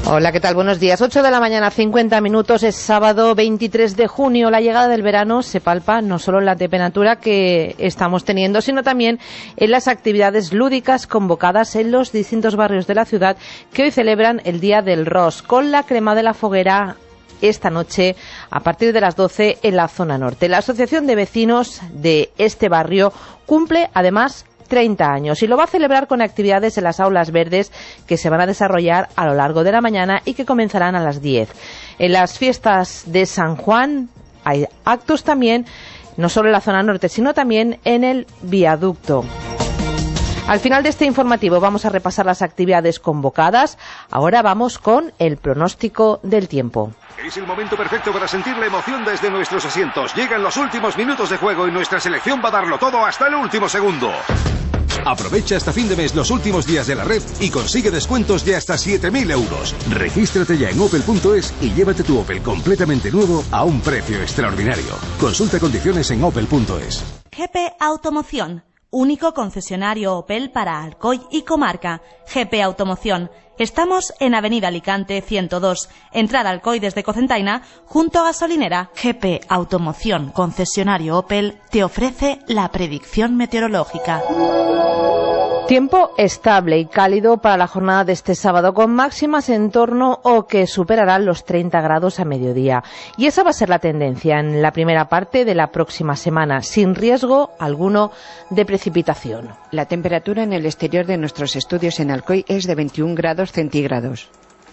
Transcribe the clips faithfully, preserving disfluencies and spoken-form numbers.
Hola, ¿qué tal? Buenos días. ocho de la mañana, cincuenta minutos, es sábado veintitrés de junio. La llegada del verano se palpa no solo en la temperatura que estamos teniendo, sino también en las actividades lúdicas convocadas en los distintos barrios de la ciudad que hoy celebran el Día del Ros, con la crema de la foguera esta noche a partir de las doce en la zona norte. La Asociación de Vecinos de este barrio cumple además treinta años y lo va a celebrar con actividades en las aulas verdes que se van a desarrollar a lo largo de la mañana y que comenzarán a las diez. En las fiestas de San Juan hay actos también, no solo en la zona norte, sino también en el viaducto. Al final de este informativo vamos a repasar las actividades convocadas. Ahora vamos con el pronóstico del tiempo. Es el momento perfecto para sentir la emoción desde nuestros asientos. Llegan los últimos minutos de juego y nuestra selección va a darlo todo hasta el último segundo. Aprovecha hasta fin de mes los últimos días de la red y consigue descuentos de hasta siete mil euros. Regístrate ya en opel punto es y llévate tu Opel completamente nuevo a un precio extraordinario. Consulta condiciones en opel punto es. G P Automoción, único concesionario Opel para Alcoy y comarca. G P Automoción. Estamos en Avenida Alicante ciento dos, entrada Alcoy desde Cocentaina, junto a Gasolinera. G P Automoción, concesionario Opel, te ofrece la predicción meteorológica. Tiempo estable y cálido para la jornada de este sábado, con máximas en torno o que superarán los treinta grados a mediodía. Y esa va a ser la tendencia en la primera parte de la próxima semana, sin riesgo alguno de precipitación. La temperatura en el exterior de nuestros estudios en Alcoy es de veintiún grados centígrados.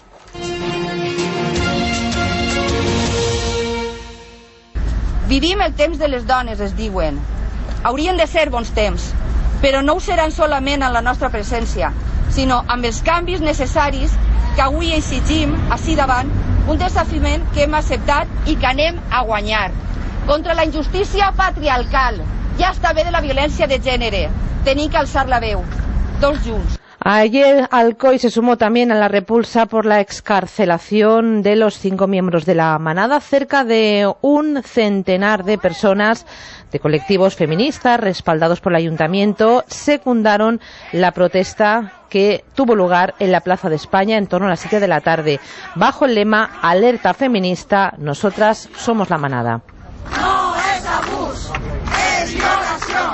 Vivim el temps de les dones, es diuen. Haurien de ser bons temps, però no ho seran solament en la nostra presència, sinó amb els canvis necessaris que avui exigim ací davant, un desafiament que hem acceptat i que anem a guanyar. Contra la injustícia patriarcal, ja està bé de la violència de gènere, tenim que alçar la veu, tots junts. Ayer Alcoy se sumó también a la repulsa por la excarcelación de los cinco miembros de la manada. Cerca de un centenar de personas de colectivos feministas respaldados por el ayuntamiento secundaron la protesta que tuvo lugar en la Plaza de España en torno a las siete de la tarde, bajo el lema Alerta feminista, nosotras somos la manada. No es abuso, es violación.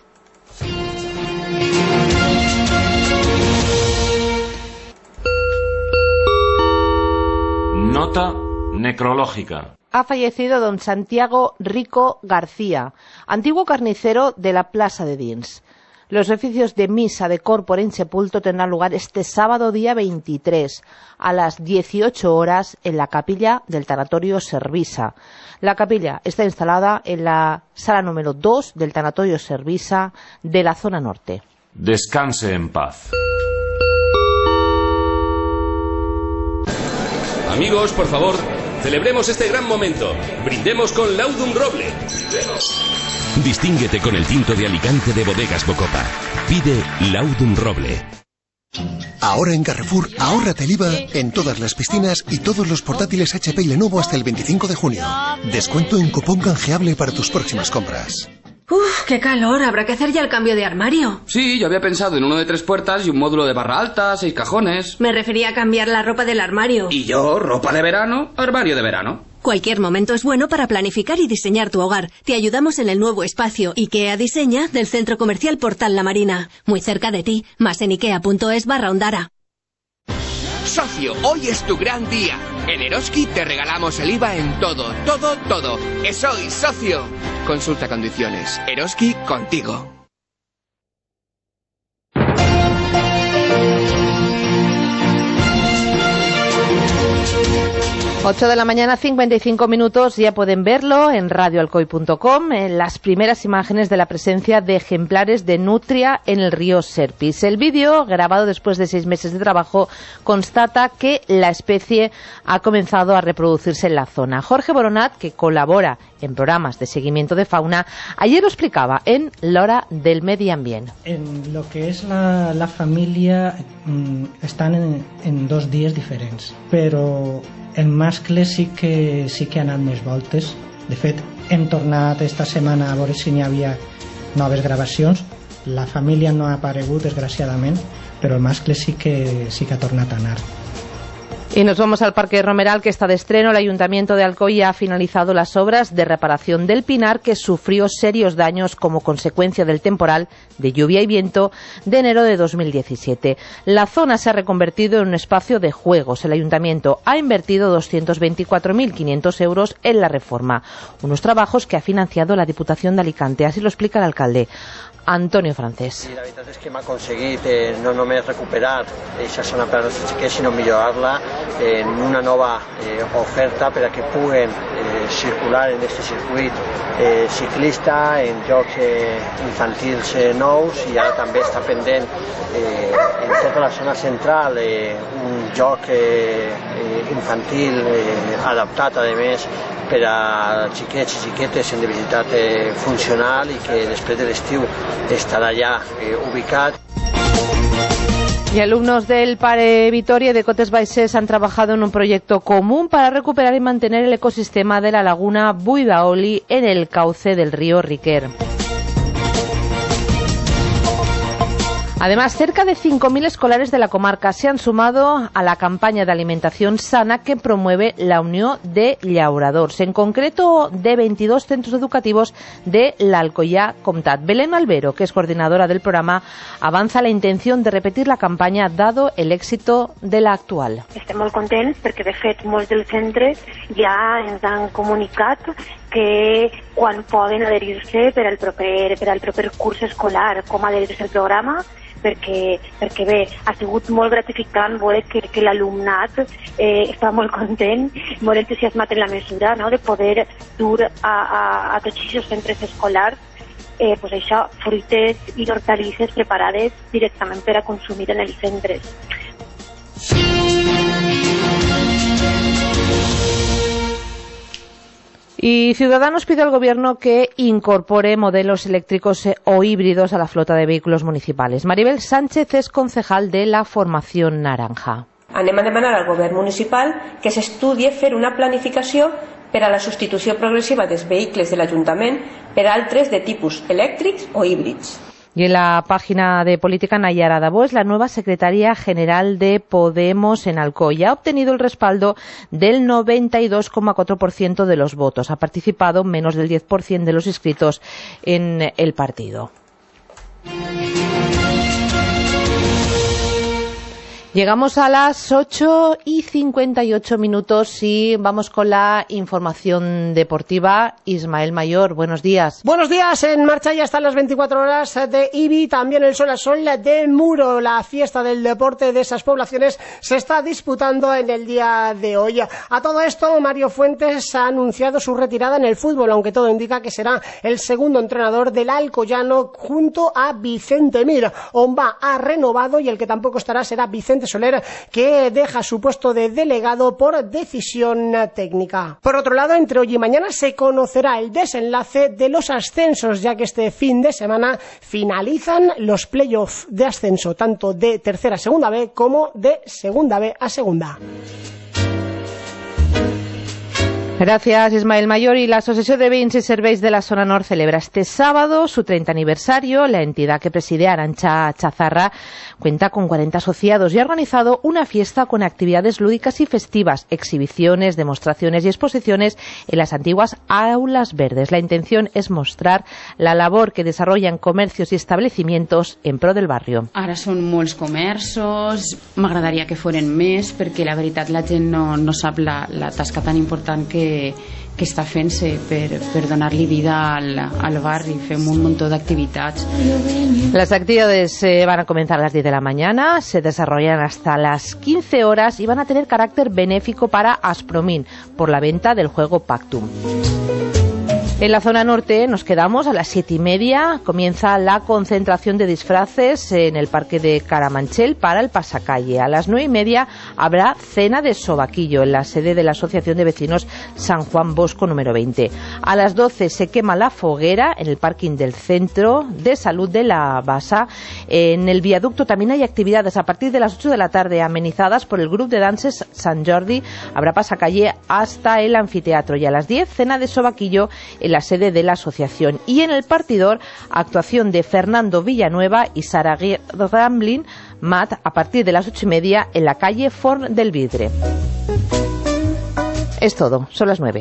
Nota necrológica. Ha fallecido don Santiago Rico García, antiguo carnicero de la Plaza de Dins. Los oficios de misa de corpore insepulto tendrán lugar este sábado día veintitrés a las dieciocho horas en la capilla del tanatorio Servisa. La capilla está instalada en la sala número dos del tanatorio Servisa de la zona norte. Descanse en paz. Amigos, por favor, celebremos este gran momento. Brindemos con Laudum Roble. Distínguete con el tinto de Alicante de Bodegas Bocopa. Pide Laudum Roble. Ahora en Carrefour, ahórrate el I V A en todas las piscinas y todos los portátiles H P y Lenovo hasta el veinticinco de junio. Descuento en cupón canjeable para tus próximas compras. Uf, qué calor, habrá que hacer ya el cambio de armario. Sí, yo había pensado en uno de tres puertas y un módulo de barra alta, seis cajones. Me refería a cambiar la ropa del armario. Y yo, ropa de verano, armario de verano. Cualquier momento es bueno para planificar y diseñar tu hogar. Te ayudamos en el nuevo espacio IKEA Diseña del Centro Comercial Portal La Marina. Muy cerca de ti, más en ikea punto es barra Ondara. Socio, hoy es tu gran día. En Eroski te regalamos el I V A en todo, todo, todo. ¡Soy socio! Consulta condiciones. Eroski contigo. ocho de la mañana, cincuenta y cinco minutos, ya pueden verlo en radio alcoy punto com, en las primeras imágenes de la presencia de ejemplares de nutria en el río Serpis. El vídeo, grabado después de seis meses de trabajo, constata que la especie ha comenzado a reproducirse en la zona. Jorge Boronat, que colabora en programas de seguimiento de fauna, ayer lo explicaba en L'Hora del Medio Ambiente. En lo que es la, la familia, mmm, están en, en dos dies diferents, però el mascle sí que, sí que ha anat més voltes. De fet, hem tornat esta setmana a veure si n'hi havia noves gravacions. La família no ha aparegut, desgraciadament, però el mascle sí que, sí que ha tornat a anar. Y nos vamos al Parque Romeral, que está de estreno. El Ayuntamiento de Alcoy ha finalizado las obras de reparación del pinar, que sufrió serios daños como consecuencia del temporal de lluvia y viento de enero de dos mil diecisiete. La zona se ha reconvertido en un espacio de juegos. El Ayuntamiento ha invertido doscientos veinticuatro mil quinientos euros en la reforma, unos trabajos que ha financiado la Diputación de Alicante. Así lo explica el alcalde Antonio Francés. I la veritat és que m'ha aconseguit eh, no només recuperar aquesta zona per als xiquets, sinó millorar-la en una nova eh, oferta per a que puguen eh, circular en aquest circuit eh, ciclista, en jocs eh, infantils eh, nous, i ara també està pendent eh, en tota la zona central eh, un joc eh, infantil eh, adaptat, a més, per a xiquets i xiquetes en debilitat eh, funcional, i que després de l'estiu estará ya eh, ubicado. Y alumnos del Pare Vitoria y de Cotes Baixés han trabajado en un proyecto común para recuperar y mantener el ecosistema de la laguna Buidaoli en el cauce del río Riquer. Además, cerca de cinco mil escolares de la comarca se han sumado a la campaña de alimentación sana que promueve la Unión de Llauradors, en concreto de veintidós centros educativos de l'Alcoià Comtat. Belén Malvero, que es coordinadora del programa, avanza la intención de repetir la campaña dado el éxito de la actual. Estem molt contents perquè, de fet, molts dels centres ja ens han comunicat que quan poden adherir-se per al proper, per al proper curs escolar, com adherir-se al programa, perquè, perquè bé, ha sigut molt gratificant veure que, que l'alumnat eh, està molt content, molt entusiasmat en la mesura, no?, de poder dur a, a, a tots aquests centres escolars eh, pues això, fruites i hortalisses preparades directament per a consumir en els centres. Y Ciudadanos pide al Gobierno que incorpore modelos eléctricos o híbridos a la flota de vehículos municipales. Maribel Sánchez es concejal de la Formación Naranja. Anem a demanar al Govern municipal que s'estudie fer una planificació per a la substitució progressiva dels vehicles de l'Ajuntament per altres de tipus elèctrics o híbrids. Y en la página de política, Nayara Dabó es la nueva secretaria general de Podemos en Alcoy. Ha obtenido el respaldo del noventa y dos coma cuatro por ciento de los votos. Ha participado menos del diez por ciento de los inscritos en el partido. Llegamos a las ocho y cincuenta y ocho minutos y vamos con la información deportiva. Ismael Mayor, buenos días. Buenos días, en marcha ya están las veinticuatro horas de I B I, también el Sol a Sol de Muro. La fiesta del deporte de esas poblaciones se está disputando en el día de hoy. A todo esto, Mario Fuentes ha anunciado su retirada en el fútbol, aunque todo indica que será el segundo entrenador del Alcoyano junto a Vicente Mir. Omba ha renovado y el que tampoco estará será Vicente Soler, que deja su puesto de delegado por decisión técnica. Por otro lado, entre hoy y mañana se conocerá el desenlace de los ascensos, ya que este fin de semana finalizan los playoffs de ascenso, tanto de tercera a segunda B como de segunda B a segunda. Gracias, Ismael Mayor. Y la Asociación de Veïns y Serveis de la Zona Nord celebra este sábado su treinta aniversario. La entidad que preside, Arantxa Chazarra, cuenta con cuarenta asociados y ha organizado una fiesta con actividades lúdicas y festivas, exhibiciones, demostraciones y exposiciones en las antiguas aulas verdes. La intención es mostrar la labor que desarrollan comercios y establecimientos en pro del barrio. Ara són molts comerços, m'agradaria que foren més, perquè la veritat la gent no, no sap la, la tasca tan important que que està fent-se per, per donar-li vida al, al barri. Fem un muntó d'activitats. Las actividades eh, van a comenzar a las diez de la mañana, se desarrollan hasta las quince horas y van a tener carácter benéfico para Aspromin por la venta del juego Pactum. En la zona norte nos quedamos a las siete y media. Comienza la concentración de disfraces en el parque de Caramanchel para el pasacalle. A las nueve y media habrá cena de sobaquillo en la sede de la Asociación de Vecinos San Juan Bosco número veinte. A las doce se quema la foguera en el parking del Centro de Salud de la Basa. En el viaducto también hay actividades a partir de las ocho de la tarde amenizadas por el grupo de danses Sant Jordi. Habrá pasacalle hasta el anfiteatro. Y a las diez cena de sobaquillo en la sede de la asociación. Y en el partidor, actuación de Fernando Villanueva y Sara Ramblin Mat a partir de las ocho y media en la calle Forn del Vidre. Es todo, son las nueve.